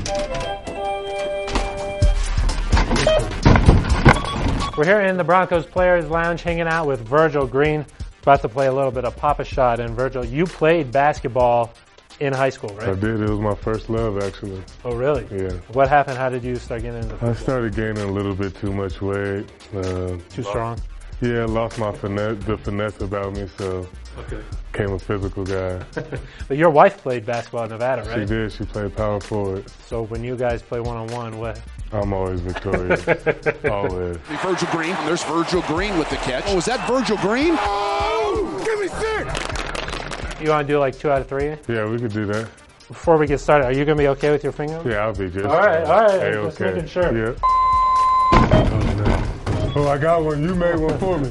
We're here in the Broncos Players Lounge hanging out with Virgil Green, about to play a little bit of Pop-A-Shot. And Virgil, you played basketball in high school, right? I did. It was my first love, actually. Oh, really? Yeah. What happened? How did you start getting into football? I started gaining a little bit too much weight. Too strong? Yeah, lost my the finesse about me, so became a physical guy. But your wife played basketball in Nevada, right? She did. She played power forward. So when you guys play one-on-one, what? I'm always victorious. Always. Virgil Green. There's Virgil Green with the catch. Oh, is that Virgil Green? Oh, give me 6! You want to do like 2 out of 3? Yeah, we could do that. Before we get started, are you going to be okay with your finger? Yeah, I'll be just. All right. Just okay. making sure. Yeah. Oh, no. Oh, I got one. You made one for me.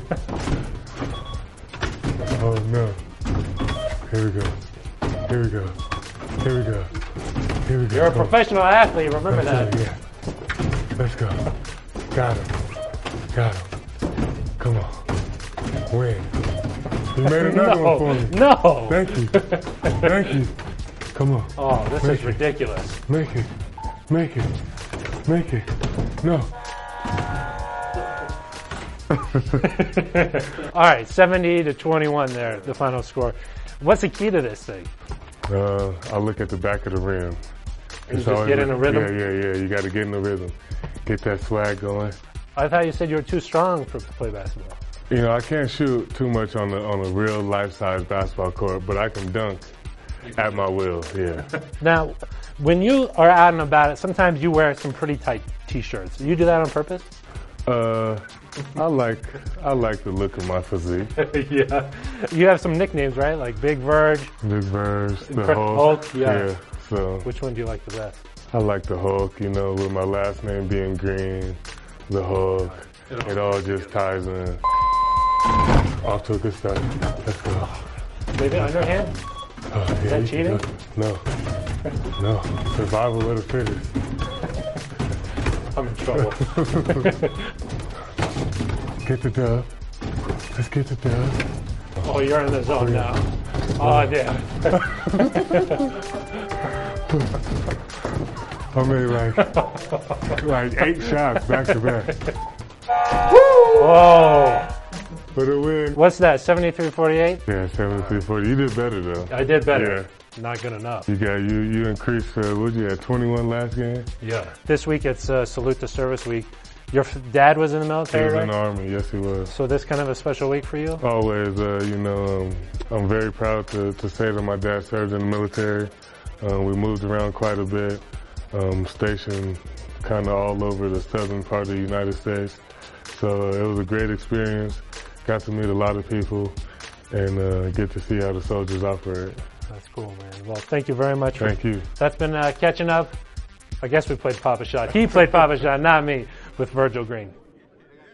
Oh, no. Here we go. Here we go. Here we go. Here we go. You're a professional athlete. Remember that. Yeah. Let's go. Got him. Got him. Come on. Win. You made another one for me. No. Thank you. Thank you. Come on. Oh, this is ridiculous. Make it. Make it. Make it. No. All right, 70-21 there, the final score. What's the key to this thing? I look at the back of the rim. You just get in a rhythm? Yeah. You got to get in the rhythm. Get that swag going. I thought you said you were too strong to play basketball. You know, I can't shoot too much on a real life-size basketball court, but I can dunk at my will, yeah. Now, when you are out and about, sometimes you wear some pretty tight T-shirts. You do that on purpose? I like the look of my physique. Yeah. You have some nicknames, right? Like Big Verge. Big Verge, the Hulk. Yeah. So which one do you like the best? I like the Hulk, you know, with my last name being Green, the Hulk. It all just ties in. Off to a good start. Let's go. Leave it underhand? Is that cheating? No. No. Survival of the fittest. I'm in trouble. Get the dub. Let's get the dub. Oh, you're in the zone now. Oh, damn. I made like 8 shots back to back. Whoa. For the win. What's that, 73-48? Yeah, 73-40. You did better, though. I did better. Yeah. Not good enough. You increased, what you had, 21 last game? Yeah. This week it's Salute to Service Week. Your dad was in the military, He was right? in the Army, yes he was. So this kind of a special week for you? Always, you know, I'm very proud to say that my dad served in the military. We moved around quite a bit, stationed kind of all over the southern part of the United States. So it was a great experience. Got to meet a lot of people and get to see how the soldiers operate. That's cool, man. Well, thank you very much. Thank you. That's been Catching Up. I guess we played Pop-A-Shot. He played Pop-A-Shot, not me, with Virgil Green.